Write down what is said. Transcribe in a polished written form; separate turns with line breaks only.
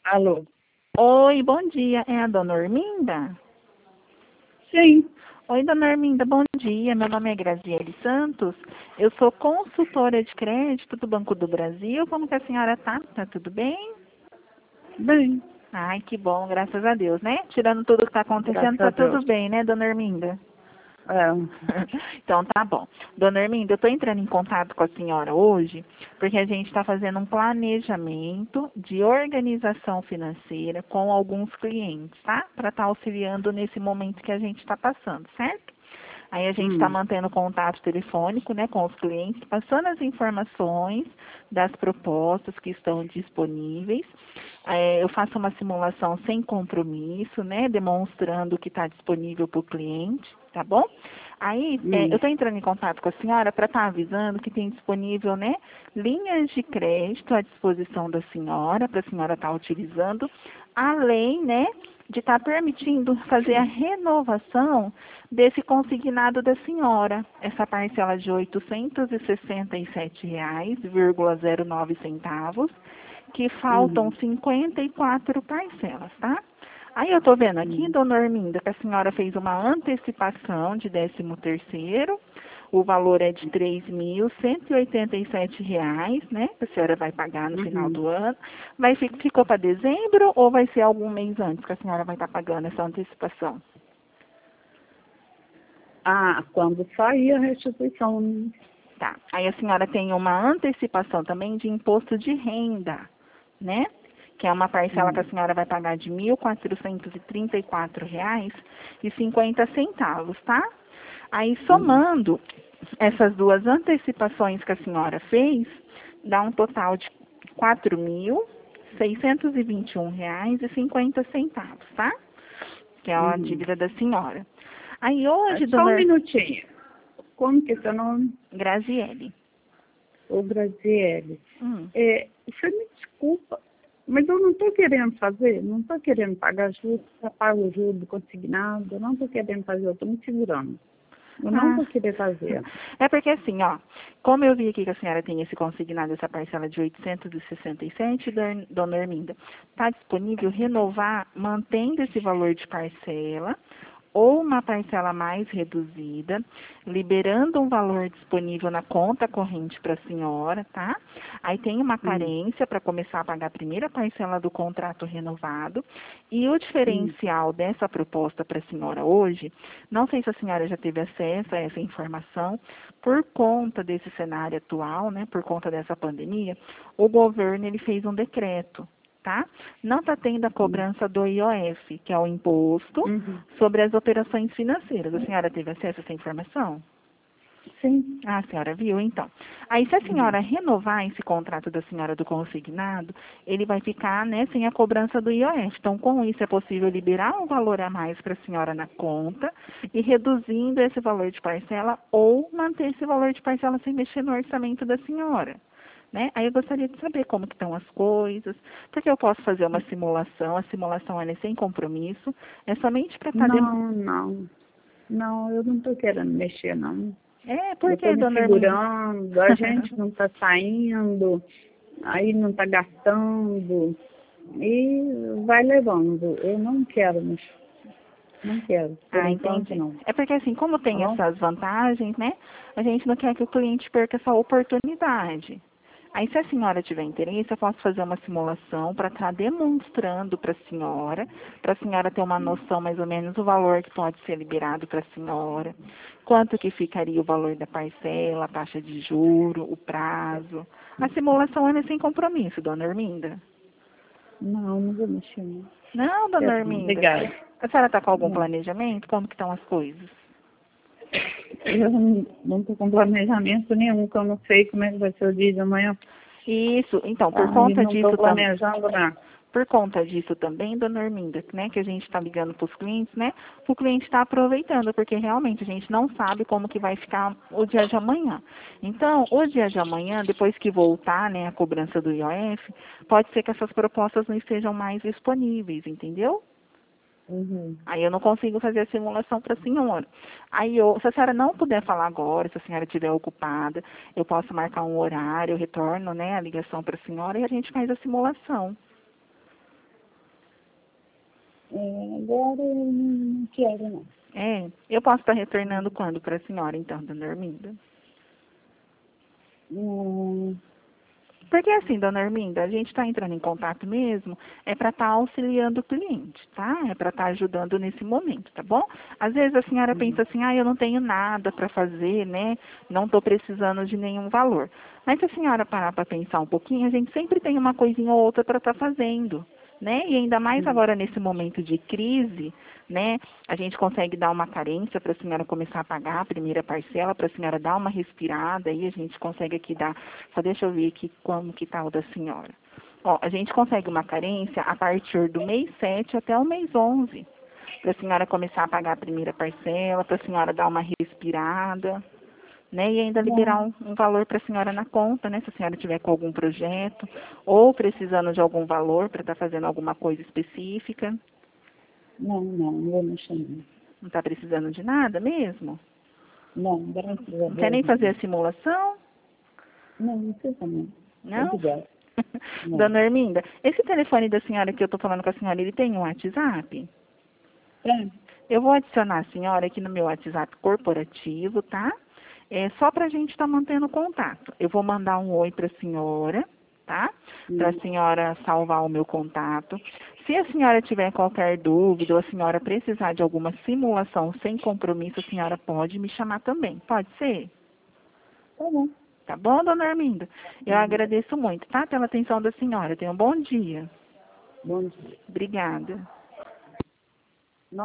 Alô?
Oi, bom dia. É a dona Orminda?
Sim.
Oi, dona Orminda, bom dia. Meu nome é Graziele Santos. Eu sou consultora de crédito do Banco do Brasil. Como que a senhora tá? Tá tudo bem?
Bem,
Ai, que bom, graças a Deus, né? Tirando tudo que tá acontecendo,
graças a
tá
Deus.
tudo bem, né, dona Orminda?
É.
Então tá bom. Dona Herminda, eu estou entrando em contato com a senhora hoje porque a gente está fazendo um planejamento de organização financeira com alguns clientes, tá? Para estar auxiliando nesse momento que a gente está passando, certo? Aí a gente está
Hum.
mantendo contato telefônico, né, com os clientes, passando as informações das propostas que estão disponíveis. Eu faço uma simulação sem compromisso, né, demonstrando o que está disponível para o cliente, tá bom? Aí eu
Hum.
estou entrando em contato com a senhora para estar avisando que tem disponível, né, linhas de crédito à disposição da senhora, para a senhora estar utilizando, além, né, de estar permitindo fazer a renovação desse consignado da senhora, essa parcela de R$ 867,09, que faltam
Uhum.
54 parcelas, tá? Aí eu tô vendo aqui,
Hum.
dona Orminda, que a senhora fez uma antecipação de 13º, o valor é de R$ 3.187, né? Que a senhora vai pagar no final
Uhum.
do ano. Ficou para dezembro ou vai ser algum mês antes que a senhora vai estar pagando essa antecipação?
Ah, quando sair a restituição, né?
Tá. Aí a senhora tem uma antecipação também de imposto de renda, né? Que é uma parcela que a
Hum.
senhora vai pagar de R$ 1.434,50, tá? Aí
Hum.
somando essas duas antecipações que a senhora fez, dá um total de R$ 4.621,50, tá? Que é a
Uhum.
dívida da senhora. Aí
É
hoje,
só um
dona
minutinho. Como que é seu nome?
Graziele.
Ô, Graziele.
Hum.
Você me desculpa, mas eu não estou querendo fazer, não estou querendo pagar juros, já pago o juro do consignado, eu não estou querendo fazer, eu estou me segurando. Eu não
Ah,
vou querer fazer.
é porque assim, ó, como eu vi aqui que a senhora tem esse consignado, essa parcela de 867, dona Herminda, está disponível renovar mantendo esse valor de parcela ou uma parcela mais reduzida, liberando um valor disponível na conta corrente para a senhora, tá? Aí tem uma
Hum.
carência para começar a pagar a primeira parcela do contrato renovado. E o
Hum.
diferencial dessa proposta para a senhora hoje, não sei se a senhora já teve acesso a essa informação, por conta desse cenário atual, né, por conta dessa pandemia, o governo ele fez um decreto, tá? Não está tendo a
Hum.
cobrança do IOF, que é o imposto
Uhum.
sobre as operações financeiras. A senhora teve acesso a essa informação?
Sim.
Ah, a senhora viu, então. Aí, se a
Uhum.
senhora renovar esse contrato da senhora do consignado, ele vai ficar, né, sem a cobrança do IOF. Então, com isso, é possível liberar um valor a mais para a senhora na conta e reduzindo esse valor de parcela ou manter esse valor de parcela sem mexer no orçamento da senhora. Né? Aí eu gostaria de saber como que estão as coisas, porque eu posso fazer uma simulação, a simulação ela é sem compromisso, é somente para estar...
Não, não. Não, eu não estou querendo mexer, não.
É,
Eu
por
estou
que,
me
dona Herminda?
segurando, a gente não está saindo, aí não está gastando, e vai levando. Eu não quero mexer, não quero, por
Ah,
enquanto
entendi.
não.
É porque assim, como
Tá
tem
bom?
essas vantagens, né? A gente não quer que o cliente perca essa oportunidade. Aí, se a senhora tiver interesse, eu posso fazer uma simulação para estar demonstrando para a senhora ter uma noção mais ou menos do valor que pode ser liberado para a senhora, quanto que ficaria o valor da parcela, a taxa de juro, o prazo. A simulação ela é sem compromisso, dona Herminda.
Não, não vou mexer, não.
Não, dona
Quero não.
Herminda.
Obrigada.
A senhora está com algum
Não.
planejamento? Como que estão as coisas?
Eu não estou com planejamento nenhum, que eu não sei como é que vai ser o dia de amanhã.
Isso, então,
Aí não estou planejando nada.
por conta disso também, dona Herminda, né, que a gente está ligando para os clientes, né, o cliente está aproveitando, porque realmente a gente não sabe como que vai ficar o dia de amanhã. Então, o dia de amanhã, depois que voltar, né, a cobrança do IOF, pode ser que essas propostas não estejam mais disponíveis, entendeu?
Uhum.
Aí eu não consigo fazer a simulação para a senhora. Se a senhora não puder falar agora, se a senhora estiver ocupada, eu posso marcar um horário, eu retorno, né, a ligação para a senhora e a gente faz a simulação.
Agora eu não quero, não.
Eu posso estar retornando quando para a senhora, então, dona Arminda?
Hum,
Porque assim, dona Arminda, a gente está entrando em contato mesmo, é para estar auxiliando o cliente, tá? É para estar ajudando nesse momento, tá bom? Às vezes a senhora pensa assim, eu não tenho nada para fazer, né? Não estou precisando de nenhum valor. Mas se a senhora parar para pensar um pouquinho, a gente sempre tem uma coisinha ou outra para estar fazendo, né? E ainda mais agora nesse momento de crise, né? A gente consegue dar uma carência para a senhora começar a pagar a primeira parcela, para a senhora dar uma respirada, aí a gente consegue aqui dar, só deixa eu ver aqui como que tá o da senhora. Ó, a gente consegue uma carência a partir do mês 7 até o mês 11, para a senhora começar a pagar a primeira parcela, para a senhora dar uma respirada, né? E ainda liberar um valor para a senhora na conta, né? Se a senhora tiver com algum projeto ou precisando de algum valor para estar fazendo alguma coisa específica.
não vou mexer, não.
Não está precisando de nada mesmo?
Não, graças a
Não quer nem
Deus.
fazer a simulação?
Não precisa, não.
Não?
Obrigada. Não.
Dona Arminda, esse telefone da senhora que eu estou falando com a senhora, ele tem um WhatsApp? Eu vou adicionar a senhora aqui no meu WhatsApp corporativo, tá? É só para a gente estar mantendo contato. Eu vou mandar um oi para a senhora, tá? Para a senhora salvar o meu contato. Se a senhora tiver qualquer dúvida ou a senhora precisar de alguma simulação sem compromisso, a senhora pode me chamar também. Pode ser?
Tá bom.
Tá bom, dona Arminda? Eu agradeço muito, tá? Pela atenção da senhora. Tenha um bom dia.
Bom dia.
Obrigada.